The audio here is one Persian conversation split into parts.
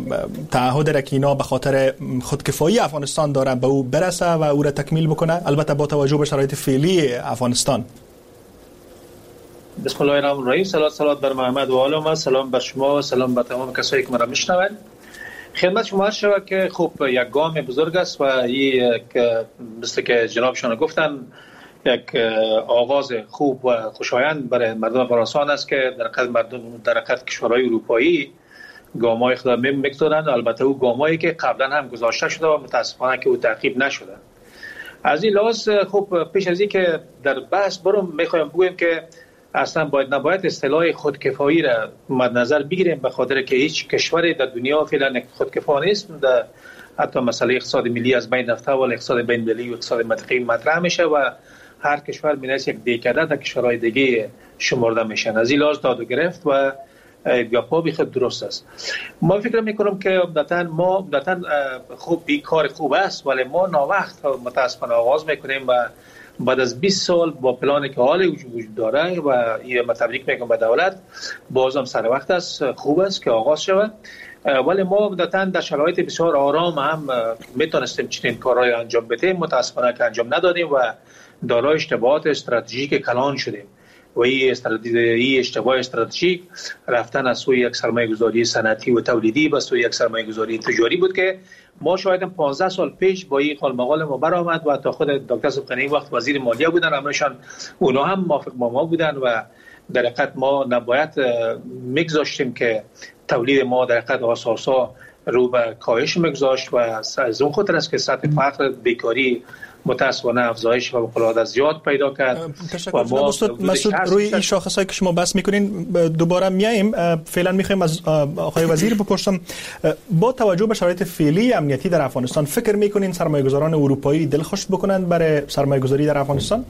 تعهد را که اینا به خاطر خودکفایی افغانستان داره به او برسه و او را تکمیل بکنه، البته با توجه به شرایط فعلی افغانستان؟ بسم الله الرحمن الرحیم. صلوات بر محمد و آل محمد. سلام بر شما و سلام بر تمام کسایی که مرا میشنوند. خدمت شما عرض شود که خب یک گام بزرگ است و یک مثل که جنابشان گفتن یک آغاز خوب و خوشایند برای مردم افغانستان است که در حقیقت مردم در حقیقت کشورهای اروپایی گام‌های خود می‌گذارند. البته او گام‌هایی که قبلا هم گذاشته شده و متاسفانه که او تعقیب نشده. از این لحاظ خب پیش از این که در بحث برم می‌خوایم بگویم که اصلا نباید اصطلاح خودکفایی را مد نظر بگیریم، به خاطر که هیچ کشوری در دنیا فعلا خودکفا نیست. در حتی مسئله اقتصاد ملی از بین رفته و اقتصاد بین المللی و اقتصاد منطقه‌ای مطرح میشه و هر کشور می‌نویسه یک دهکده در کشورهای دیگه شمرده میشن. از این لحاظ داد و گرفت و گپا بخود درست است. ما فکر میکنم که عمدتاً خوب بیکار خوب است، ولی ما ناوقت متاسفانه آغاز میکنیم و بعد از 20 سال با پلانی که حال وجود داره و این تبریک میگم به دولت، بازم سر وقت است، خوب است که آغاز شود. ولی ما عمدتاً در شرایط بسیار آرام هم میتونستیم چنین کارهای انجام بدیم، متاسفانه که انجام ندادیم و دارای اشتباهات استراتژیک کلان شدیم و این اشتباه استراتژیک رفتن از سوی یک سرمایه‌گذاری صنعتی و تولیدی به سوی یک سرمایه‌گذاری تجاری بود که ما شاید 15 سال پیش با این قالمقال ما برآمد و تا خود دکتر سبحانی وقت وزیر مالیه بودن، امرشان اونا هم موافق با ما بودن و در حقیقت ما نباید میگذاشتیم که تولید ما در حقیقت اساسا رو به کاهش میگذاشت و از اون خاطر است که سطح فقر، بیکاری متاسفانه افزایش و فقر زیاد پیدا کرد. و ما مسعود روی این شاخصایی که شما بحث میکنین دوباره میایم. فعلا میخوایم از آقای وزیر بپرسم، با توجه به شرایط فعلی امنیتی در افغانستان فکر میکنین سرمایه‌گذاران اروپایی دلخوش بکنند برای سرمایه‌گذاری در افغانستان؟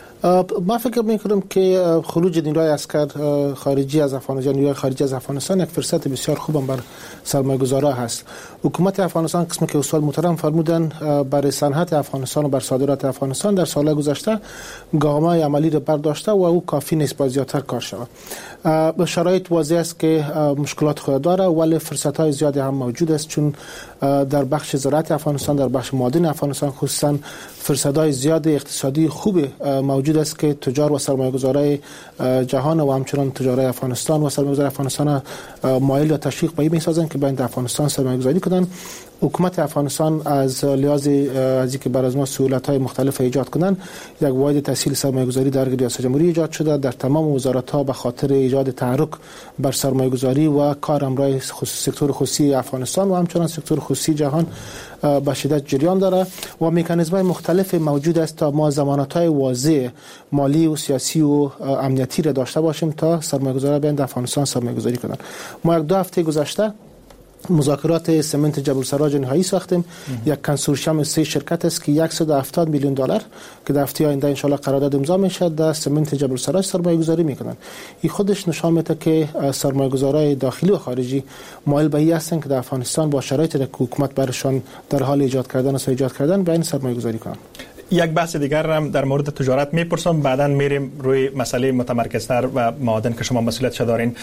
ما فکر میکنم که خروج نیروهای عسکر خارجی از افغانستان، نیروهای خارجی از افغانستان یک فرصت بسیار خوب بر سرمایه‌گذارا هست. حکومت افغانستان قسمی که استاد محترم فرمودن برای صنعت افغانستان و بر صادرات افغانستان در سال‌های گذشته گام‌های عملی را برداشته و او کافی نیست، باید زیادتر کار شود. به شرایط واضح است که مشکلات خود داره، ولی فرصت‌های زیادی هم موجود است، چون در بخش زراعت افغانستان، در بخش معادن افغانستان خصوصا فرصت‌های زیاد اقتصادی خوب موجود است که تجار و سرمایه‌گذارای جهان و همچنان تجارای افغانستان و سرمایه‌گذارای افغانستان مایل و تشویق به این می‌سازند که به افغانستان سرمایه‌گذاری کنند. حکومت افغانستان از لحاظ از اینکه بر از ما سهولت‌های مختلف ایجاد کنند، یک واحد تسهیل سرمایه‌گذاری در ریاست جمهوری ایجاد شده. در تمام وزارت‌ها به خاطر ایجاد تحرک بر سرمایه‌گذاری و کار همراه سکتور خصوصی افغانستان و همچنان سکتور خصوصی جهان به شدت جریان داره و مکانیزم‌های مختلف موجود است تا ما ضمانت‌های واضح مالی و سیاسی و امنیتی را داشته باشیم تا سرمایه‌گذاران بیان در افغانستان سرمایه‌گذاری کنند. ما یک 2 هفته گذشته مذاکرات سمنت جبل سراج نهایی ساختیم. یک کنسورشیوم 3 شرکت است که $170 میلیون که در هفته آینده ان شاء الله قرارداد امضا میشه در سمنت جبل سراج سرمایه گذاری میکنن. این خودش نشان میده که سرمایه گذارای داخلی و خارجی مایل به این هستند که در افغانستان با شرایطی که حکومت برشان در حال ایجاد کردن به این سرمایه گذاری کنند. یک بحث دیگر هم در مورد تجارت میپرسم، بعداً میریم روی مسئله متمرکزتر و معادن که شما مسئولیتش دارین.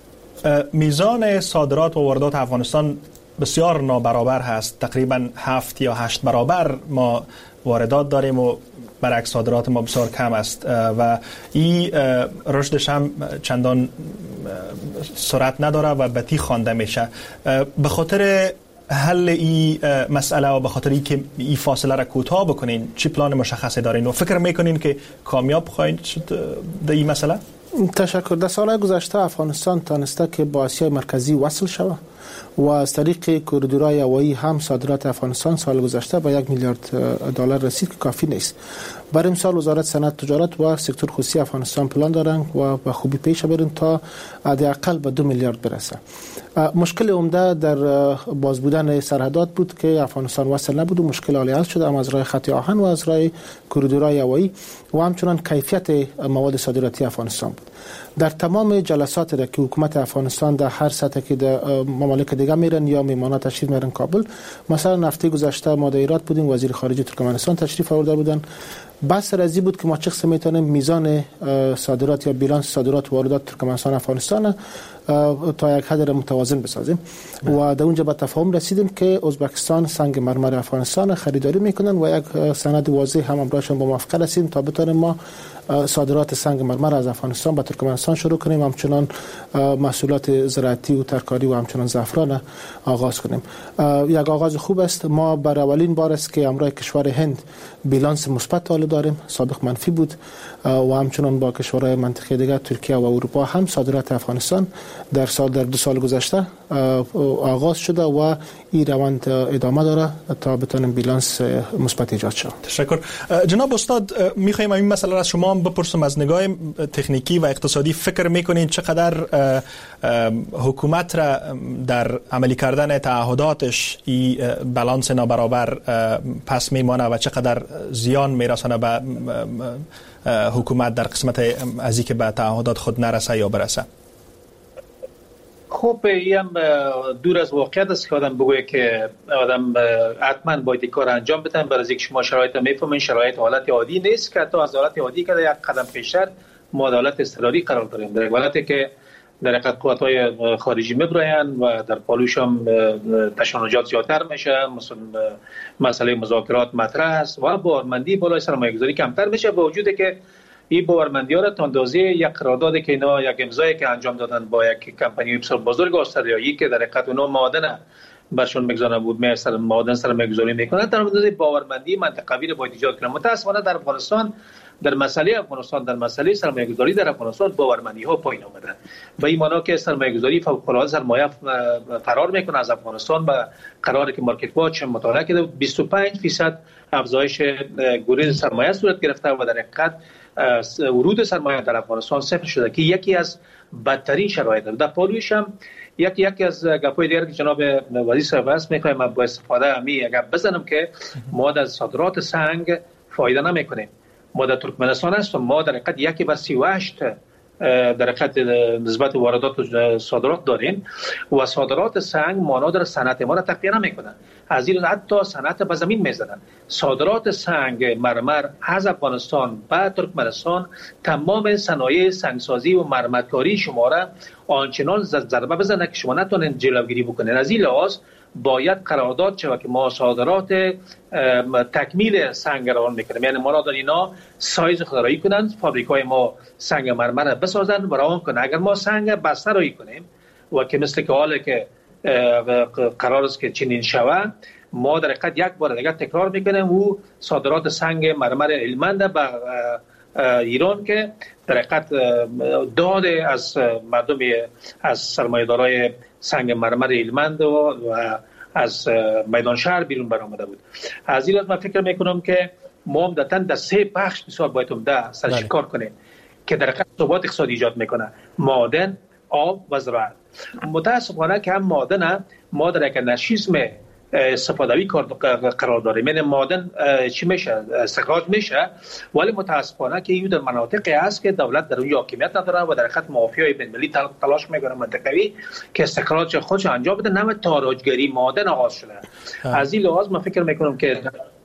میزان صادرات و واردات افغانستان بسیار نابرابر هست، تقریبا 7 یا 8 برابر ما واردات داریم و برعکس صادرات ما بسیار کم است و این رشدش هم چندان سرعت نداره و بطیء خوانده میشه. به خاطر حل این مسئله و به خاطر اینکه این فاصله را کوتاه بکنین چه پلان مشخصی دارین و فکر میکنین که کامیاب خواهید شد در این مسئله؟ تشکر. در سالهای گذشته افغانستان تانسته که با آسیای مرکزی وصل شود و از طریق کوریدورهای هوایی هم صادرات افغانستان سال گذشته به $1 میلیارد رسید که کافی نیست. برای امسال وزارت صنعت تجارت و سکتور خصوصی افغانستان پلان دارن و به خوبی پیش برن تا حداقل به $2 میلیارد برسه. مشکل عمده در باز بودن سرحدات بود که افغانستان وصل نبود و مشکل حل شد، اما از راه خط آهن و از راه کوریدورهای هوایی و همچنان کیفیت مواد صادراتی افغانستان بود. در تمام جلسات که حکومت افغانستان در هر سطح که در ممالک دیگه میرن یا میمانا تشریف میرن کابل، مثلا هفته گذشته ما در ایران بودیم، وزیر خارجه ترکمنستان تشریف آورده بودن، بحث رازی بود که ما چه قسم میتونیم میزان صادرات یا بیلانس صادرات و واردات ترکمنستان افغانستان تا یک حد متوازن بسازیم و در اونجا به تفاهم رسیدیم که ازبکستان سنگ مرمر افغانستان خریداری میکنن و یک سند واضح هم امراشون با موافقه رسیدیم تا بتونیم ما صادرات سنگ مرمر از افغانستان به ترکمنستان شروع کنیم، همچنان محصولات زراعتی و ترکاری و همچنان زعفران آغاز کنیم. یک آغاز خوب است. ما برای اولین بار است که همراه کشور هند بیلانس مثبت حالا داریم، سابق منفی بود و همچنان با کشورهای منطقه دیگر ترکیه و اروپا هم صادرات افغانستان در 2 سال گذشته آغاز شده و این روند ادامه داره تا بتونیم بیلانس مثبت ایجاد شود. تشکر. جناب استاد، می‌خوایم این مسئله را از شما بپرسم. از نگاه تکنیکی و اقتصادی فکر می‌کنید چقدر حکومت را در عملی کردن تعهداتش این بالانس نابرابر پس میمانه و چقدر زیان میرسانه به حکومت در قسمت از اینکه به تعهدات خود نرسه یا برسه؟ خب این دور از واقعیت است که آدم بگویه که آدم حتما باید کار انجام بدن، برای اینکه شما شرایط میفهمین شرایط حالت عادی نیست که تا از حالت عادی که یک قدم پیشتر ما حالت اضطراری قرار داریم، در حالتی که در حقیقت قوت‌های خارجی میبرایند و در پالوش هم تشنجات زیادتر میشه، مثلا مسئله مذاکرات مطرح است و بارمندی بالای سرمایه‌گذاری کمتر میشه، با وجودی که این باورمندی‌ها را تا اندازه یک قراردادی که اینا یک امضایی که انجام دادن با یک کمپانی بسیار بزرگ استرالیایی که در حقیقت اونها معادن برشون میگذارن بود معادن سرمایه‌گذاری میکنن، در اندازه باورمندی منطقوی را باید ایجاد کنن. متأسفانه در افغانستان در مسئله سرمایه‌گذاری در افغانستان باورمندی‌ها پایین آمدن و این معنی که سرمایه‌گذاری فوق‌العاده سرمایه فرار میکنه از افغانستان و قراره که مارکت واچ مطالعه کرده 25% افزایش گریز سرمایه صورت گرفته و در حقیقت ورود سرمایه در افغانستان صفر شده که یکی از بدترین شرایط در پالوش هم یکی از گپ‌های دیگر که جناب وزیر صاحب است می‌خوایم با استفاده امی گپ بزنم که ما از صادرات سنگ فایده نمی‌کنیم. ما در ترکمنستان هستیم، ما در حقیقت 1/38 در حقیقت نسبت واردات و صادرات داریم و صادرات سنگ مانا در صنعت ما را تقویه نمی‌کنه، از این حتی صنعت به زمین می‌زنن. صادرات سنگ مرمر از افغانستان به ترکمنستان تمام صنایع سنگسازی و مرمرکاری شما را آنچنان ضربه بزنه که شما نتونین جلوگیری بکنین. از این لحاظ باید قرارداد شود که ما صادرات تکمیل سنگ را میکنیم، یعنی ما را در اینا سایز خودرایی کنند، فابریکای ما سنگ مرمر بسازن و روان کنند. اگر ما سنگ بسته رایی کنیم و که مثل که حاله که قرار است که چنین شود، ما در حقیقت یک بار دیگر تکرار میکنیم و صادرات سنگ مرمر هلمند به ایران که در حقیقت داد از مردم از سرمایه‌دارای سنگ مرمر هلمند و از میدان شهر بیرون برآمده بود. از این لحاظ من فکر میکنم که ما عمدتاً در 3 بخش بسیار باید عمده سرشکار کنیم که در حقیقت ثبات اقتصادی ایجاد میکنه: معادن، آب و زراعت. متاسفانه که هم معادن ما در یک انارشیسم استفاده‌ای قرار داریم، یعنی معادن چی میشه؟ استخراج میشه، ولی متاسفانه که این در مناطقی است که دولت در اون حاکمیت نداره و در حقیقت مافیای بین‌المللی تلاش میکنه منطقوی که استخراج خودش انجام بده، نه تاراجگری معادن آغاز شده. از این لحاظ من فکر میکنم که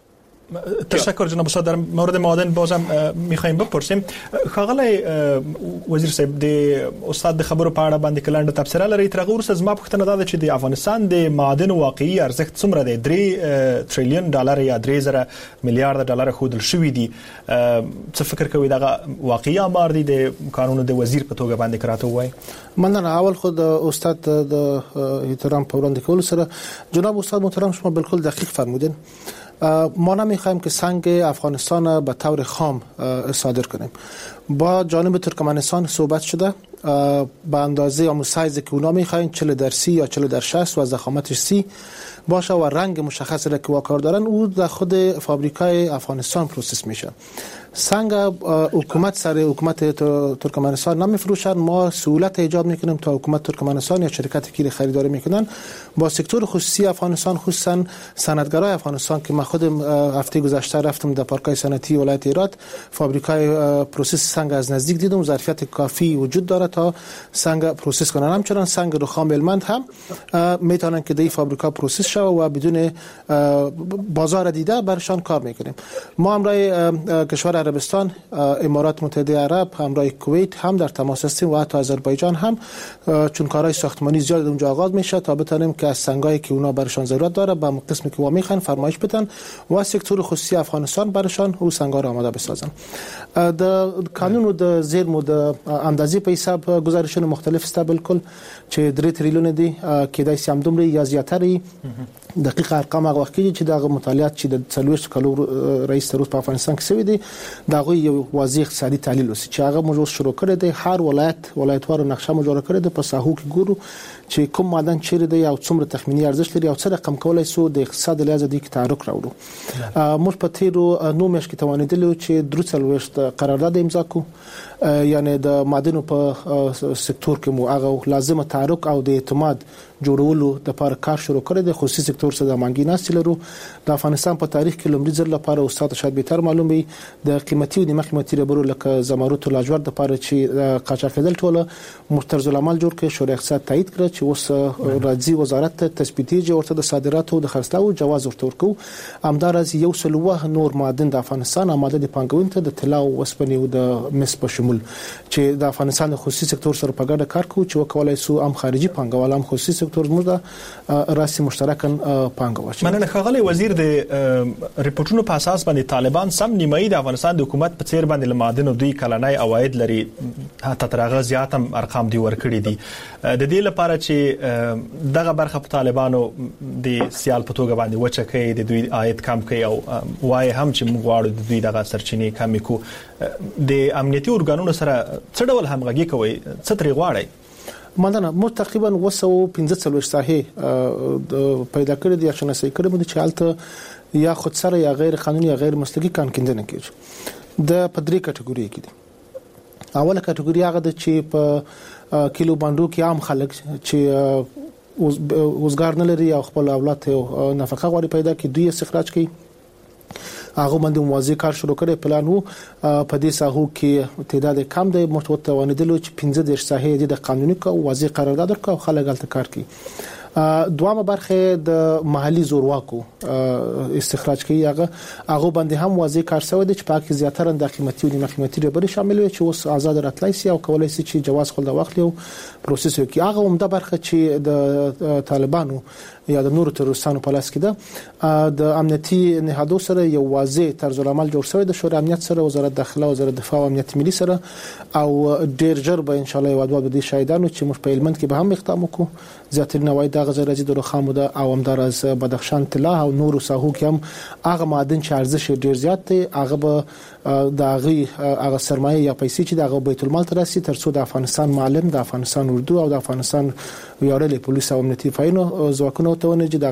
تشکر جناب استاد. در مورد معادن بازم میخوایم بپرسیم. ښاغلی وزیر صاحب، د استاد د خبرو په اړه باندې کلنډه تبصره لري. تر هغه وروسته زما پوښتنه دا ده چې د افغانستان د معادنو واقعي ارزښت څومره دی؟ 3 تریلیون ډالر یا 3,000 میلیارډ ډالر ښودل شوي دي. څه فکر کوئ دغه واقعي آمار دی د قانون د وزیر په توګه باندې که راته ووایي؟ مننه. اول خود استاد د احترام په وړاندې کولو سره، جناب استاد محترم شما بالکل دقیق فرمودین. ما نمیخوایم که سنگ افغانستان به طور خام صادر کنیم. با جانب ترکمنستان صحبت شده به اندازه یا سایزی که اونا میخواین 40/30 یا 40/60 و ضخامتش 30 باشه و رنگ مشخصی را که واکار دارن او در خود فابریکای افغانستان پروسس میشه. سنگ حکومت سر حکومت ترکمنستان نمیفروشن، ما سهولت ایجاد میکنیم تا حکومت ترکمنستان یا شرکتی که خریداری میکنن با سکتور خصوصی افغانستان، خصوصا صنعتگرای افغانستان که من خودم هفته گذشته رفتم در پارکای صنعتی ولایت هرات، فابریکای پروسس سنگ از نزدیک دیدم، ظرفیت کافی وجود داره تا سنگ پروسس کنن. همچنان سنگ رخام هلمند هم میتونن که در فابریکا پروسس شوه و بدون بازار دیده برشان کار میکنیم. ما همراه کشور عربستان، امارات متحده عرب، همراه کویت هم در تماس هستیم و حتی آذربایجان هم، چون کارهای ساختمانی زیاد اونجا آغاز میشه تا بتونیم که از سنگایی که اونا برشان ضرورت داره به قسمی که میخوان فرمایش بدن و سکتور خصوصی افغانستان برشان او سنگا را آماده بسازن. د قانون د زیرمو د اندازې په حساب گزارشونه مختلف است، بالکل چې 3 تریلیون دي کې دای سم دومره یا زیاتره دقیق ارقام هغه وخت چې دغه مطالعات چې د 40 کلو رئیس تروس په افغانستان کې سوي دي دغه یو واضح اقتصادي تحلیل وسی چې هغه موږ شروع کړی دی. هر ولایتوارو نقشه موږ جوړ کړی دی، په ساحو کې ګورو چې کوم معدن چیرې دی او څومره تخمینی ارزښت لري او څه رقم کولای سو د اقتصاد لحاظ د تحرک راوړو. موږ په تیرو 9 میاشتو کې توانیدلو چې 3 قرارداد امضا کو، یعنی د معدنو په سکتور کې مو هغه لازمه تحرک او د اعتماد جوړولو د لپاره کار شروع کړی دی. خصوصي سکتور سره د مانګي ناستې لرو. د افغانستان په تاریخ کې لومړي ځل لپاره استاد شاید به تر معلوم وي د قیمتي او نیمه قیمتي ربرو لکه زمرد او لاجورد لپاره چې قاچاقیدل ټوله مطرز العمل جوړ کړ، شورای اقتصاد تایید کړ چې اوس راځي وزارت ته تثبیتي ورته د صادراتو د خرڅلاو جواز ورته ورکو. همدارس یو سلوه نور معدن د افغانستان آماده دي پانګونې ته د طلا او وسپنې او د مس په شمول چې د افغانستان د خصوصي سکتور سره په ګډه کار کوي چې وکولای سو هم خارجي پانګوال هم خصوصي سکتور موږ د راسي مشترکاً پانګه واچي. مننه ښاغلی وزیر. د ریپورتونو په اساس باندې طالبان سم نیمایي د افغانستان د حکومت په څیر باندې لمادن او دوی کلنۍ عواید لري، حتی ترغه زیات هم ارقام دی ورکړي دي. د دې لپاره چې دغه برخه په طالبانو د سیال په توګه باندې وچکې د دوی عاید کم کوي او وای هم چې موږ غواړو د دوی دغه سرچینې کم کو، د امنیتي ارګانونو سره څه ډول همغږي کوي، څه ترې غواړي؟ مننه. مو تقریبا 215 ساحې پیدا کړې دي، شناسي کړې دي چې حالت یا خود سره یا غیر قانوني یا غیر مسلکي کان کیندنه کیږي. د پدری کټګوري کې دي. اوله کټګوري هغه د چې په کیلو باندو کې عام خلک چې وزګار نه لري او خپل اولاد ته نفقه غواړي پیدا کړي، دوی استخراج کوي. هغه باندې موازی کار شروع کړي. پلان وو په دې ساحو کې تعداد کم دی، متوتوانیدلو چې 15 ساحې د قانوني او واضح قرارداد ورکړي او خلک غلط کار کوي. دوامه برخه د محلي زورواکو استخراج کوي. هغه باندې هم واضح کار شوی دی چې پاکي زیاتره د قیمتي او نیمه قیمتي ربر شامل وي چې اوس آزاد راتلای شي او کولای شي چې جواز خپل د وخت له پروسس وکړي. هغه عمده برخه چې د طالبانو یا د نورو تروریستانو په لاس کې ده، د امنیتي نهادو سره یو واضح طرز العمل جوړ شوی د شورای امنیت سره، وزارت داخله، وزارت دفاع او امنیت ملي سره، او ډیر ژر به ان شاء الله یو د دې شاهدانو چې موږ په هلمند کې به هم اقدام وکړو. زیاتره نوای د غزه راځي د رخامو ده او همدارس بدخشان، طلا او نورو ساحو کې هم هغه معدن چې ارزښت ډیر زیات دی، هغه به د هغه سرمایه یا پیسې چې د بیت المال ته راسي ترڅو د افغانستان معلم، د افغانستان اردو او د افغانستان ویاړلي پولیس او امنیتي فاینو ځواکونو ته ونجي